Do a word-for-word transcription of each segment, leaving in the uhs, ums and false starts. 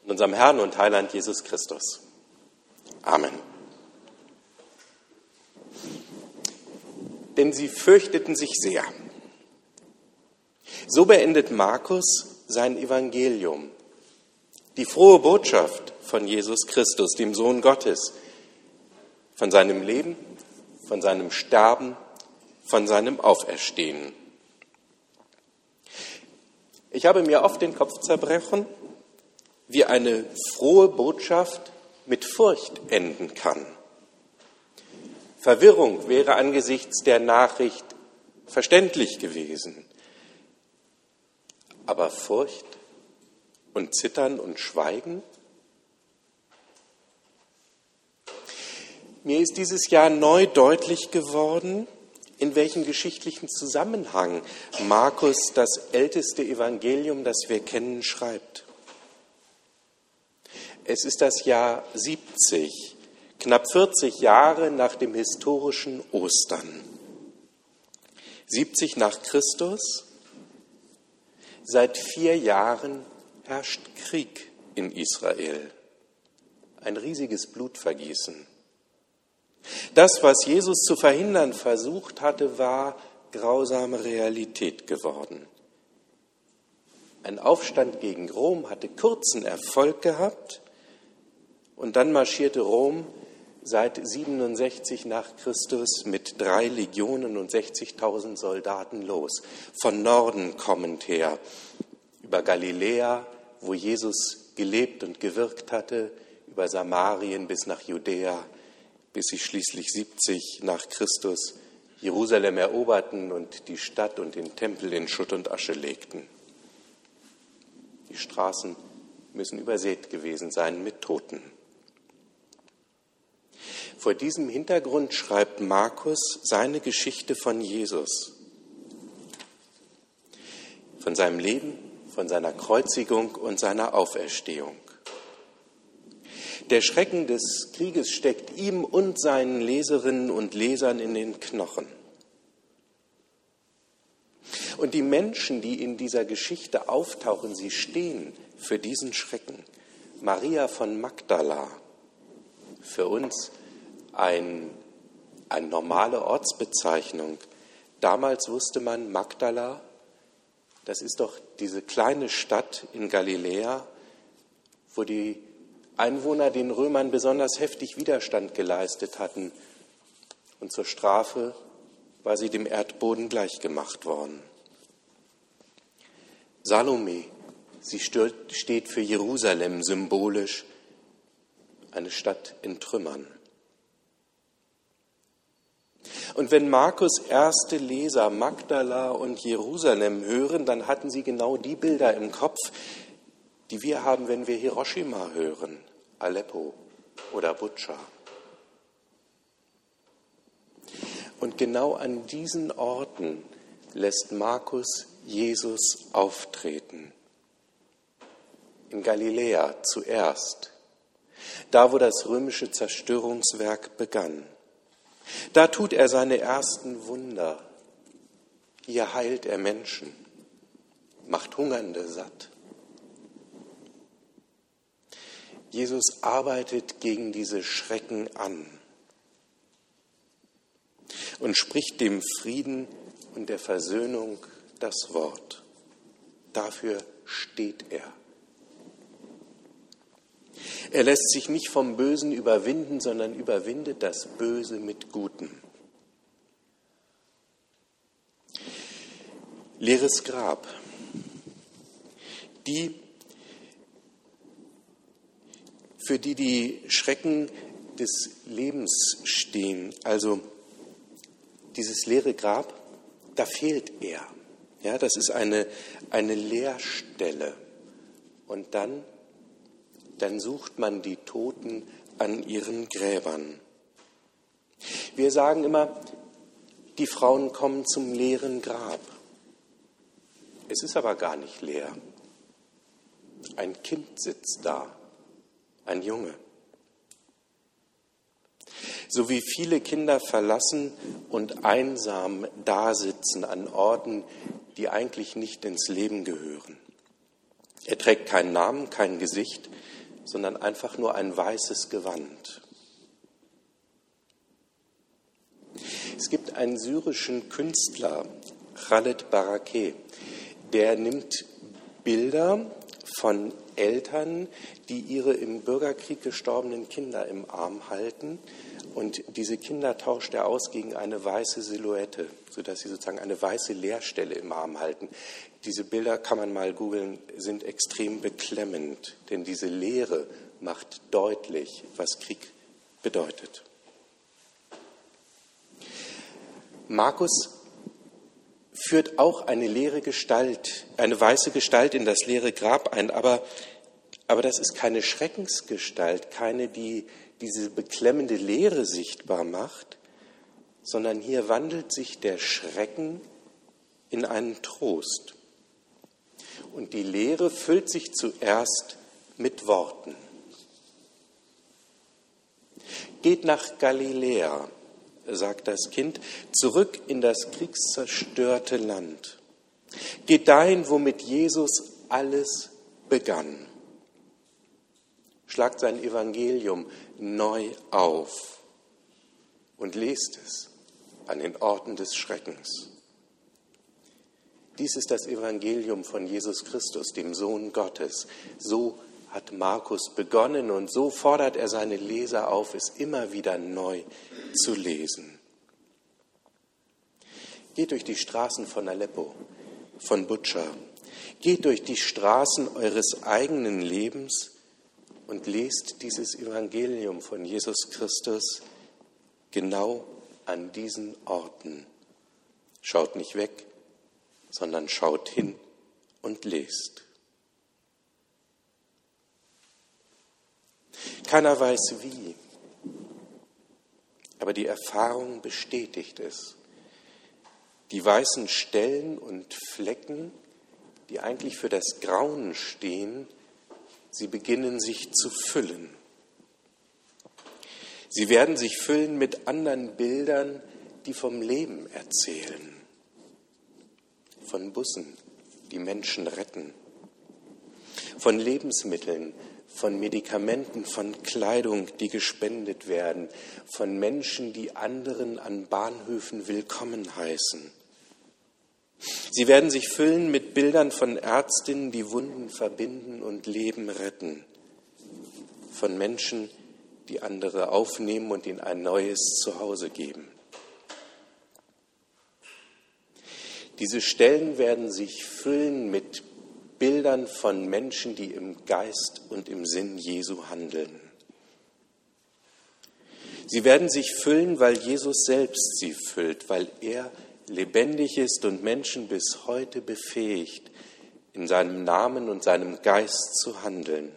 In unserem Herrn und Heiland Jesus Christus. Amen. Denn sie fürchteten sich sehr. So beendet Markus sein Evangelium, die frohe Botschaft von Jesus Christus, dem Sohn Gottes, von seinem Leben, von seinem Sterben, von seinem Auferstehen. Ich habe mir oft den Kopf zerbrochen, wie eine frohe Botschaft mit Furcht enden kann. Verwirrung wäre angesichts der Nachricht verständlich gewesen. Aber Furcht und Zittern und Schweigen? Mir ist dieses Jahr neu deutlich geworden, in welchem geschichtlichen Zusammenhang Markus das älteste Evangelium, das wir kennen, schreibt. Es ist das Jahr siebzig, knapp vierzig Jahre nach dem historischen Ostern. siebzig nach Christus. Seit vier Jahren herrscht Krieg in Israel. Ein riesiges Blutvergießen. Das, was Jesus zu verhindern versucht hatte, war grausame Realität geworden. Ein Aufstand gegen Rom hatte kurzen Erfolg gehabt und dann marschierte Rom seit siebenundsechzig nach Christus mit drei Legionen und sechzigtausend Soldaten los. Von Norden kommend her, über Galiläa, wo Jesus gelebt und gewirkt hatte, über Samarien bis nach Judäa, bis sie schließlich siebzig nach Christus Jerusalem eroberten und die Stadt und den Tempel in Schutt und Asche legten. Die Straßen müssen übersät gewesen sein mit Toten. Vor diesem Hintergrund schreibt Markus seine Geschichte von Jesus, von seinem Leben, von seiner Kreuzigung und seiner Auferstehung. Der Schrecken des Krieges steckt ihm und seinen Leserinnen und Lesern in den Knochen. Und die Menschen, die in dieser Geschichte auftauchen, sie stehen für diesen Schrecken. Maria von Magdala, für uns ein, eine normale Ortsbezeichnung. Damals wusste man, Magdala, das ist doch diese kleine Stadt in Galiläa, wo die Einwohner den Römern besonders heftig Widerstand geleistet hatten. Und zur Strafe war sie dem Erdboden gleichgemacht worden. Salome, sie steht für Jerusalem symbolisch, eine Stadt in Trümmern. Und wenn Markus' erste Leser Magdala und Jerusalem hören, dann hatten sie genau die Bilder im Kopf, die wir haben, wenn wir Hiroshima hören, Aleppo oder Butscha. Und genau an diesen Orten lässt Markus Jesus auftreten. In Galiläa zuerst, da wo das römische Zerstörungswerk begann. Da tut er seine ersten Wunder. Hier heilt er Menschen, macht Hungernde satt. Jesus arbeitet gegen diese Schrecken an und spricht dem Frieden und der Versöhnung das Wort. Dafür steht er. Er lässt sich nicht vom Bösen überwinden, sondern überwindet das Böse mit Gutem. Leeres Grab. Die, für die die Schrecken des Lebens stehen, also dieses leere Grab, da fehlt er. Ja, das ist eine, eine Leerstelle. Und dann Dann sucht man die Toten an ihren Gräbern. Wir sagen immer, die Frauen kommen zum leeren Grab. Es ist aber gar nicht leer. Ein Kind sitzt da, ein Junge. So wie viele Kinder verlassen und einsam dasitzen an Orten, die eigentlich nicht ins Leben gehören. Er trägt keinen Namen, kein Gesicht, sondern einfach nur ein weißes Gewand. Es gibt einen syrischen Künstler, Khaled Barakeh, der nimmt Bilder von Eltern, die ihre im Bürgerkrieg gestorbenen Kinder im Arm halten, und diese Kinder tauscht er aus gegen eine weiße Silhouette, sodass sie sozusagen eine weiße Leerstelle im Arm halten. Diese Bilder, kann man mal googeln, sind extrem beklemmend, denn diese Leere macht deutlich, was Krieg bedeutet. Markus führt auch eine leere Gestalt, eine weiße Gestalt in das leere Grab ein, aber, aber das ist keine Schreckensgestalt, keine, die diese beklemmende Leere sichtbar macht, sondern hier wandelt sich der Schrecken in einen Trost. Und die Leere füllt sich zuerst mit Worten. Geht nach Galiläa, sagt das Kind, zurück in das kriegszerstörte Land. Geht dahin, wo mit Jesus alles begann. Schlagt sein Evangelium neu auf und lest es an den Orten des Schreckens. Dies ist das Evangelium von Jesus Christus, dem Sohn Gottes. So hat Markus begonnen und so fordert er seine Leser auf, es immer wieder neu zu lesen. Geht durch die Straßen von Aleppo, von Butscha. Geht durch die Straßen eures eigenen Lebens und lest dieses Evangelium von Jesus Christus genau an diesen Orten. Schaut nicht weg, sondern schaut hin und lest. Keiner weiß wie, aber die Erfahrung bestätigt es. Die weißen Stellen und Flecken, die eigentlich für das Grauen stehen, sie beginnen sich zu füllen. Sie werden sich füllen mit anderen Bildern, die vom Leben erzählen. Von Bussen, die Menschen retten. Von Lebensmitteln, von Medikamenten, von Kleidung, die gespendet werden. Von Menschen, die anderen an Bahnhöfen willkommen heißen. Sie werden sich füllen mit Bildern von Ärztinnen, die Wunden verbinden und Leben retten. Von Menschen, die andere aufnehmen und ihnen ein neues Zuhause geben. Diese Stellen werden sich füllen mit Bildern von Menschen, die im Geist und im Sinn Jesu handeln. Sie werden sich füllen, weil Jesus selbst sie füllt, weil er lebendig ist und Menschen bis heute befähigt, in seinem Namen und seinem Geist zu handeln.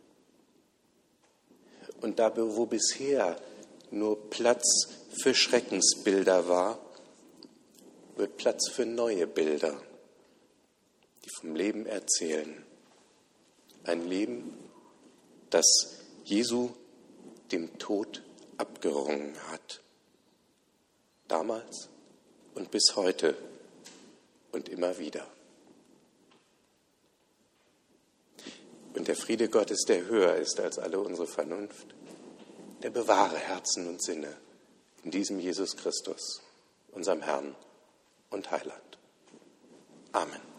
Und da, wo bisher nur Platz für Schreckensbilder war, wird Platz für neue Bilder, die vom Leben erzählen. Ein Leben, das Jesu dem Tod abgerungen hat. Damals und bis heute und immer wieder. Und der Friede Gottes, der höher ist als alle unsere Vernunft, der bewahre Herzen und Sinne in diesem Jesus Christus, unserem Herrn und Heiland. Amen.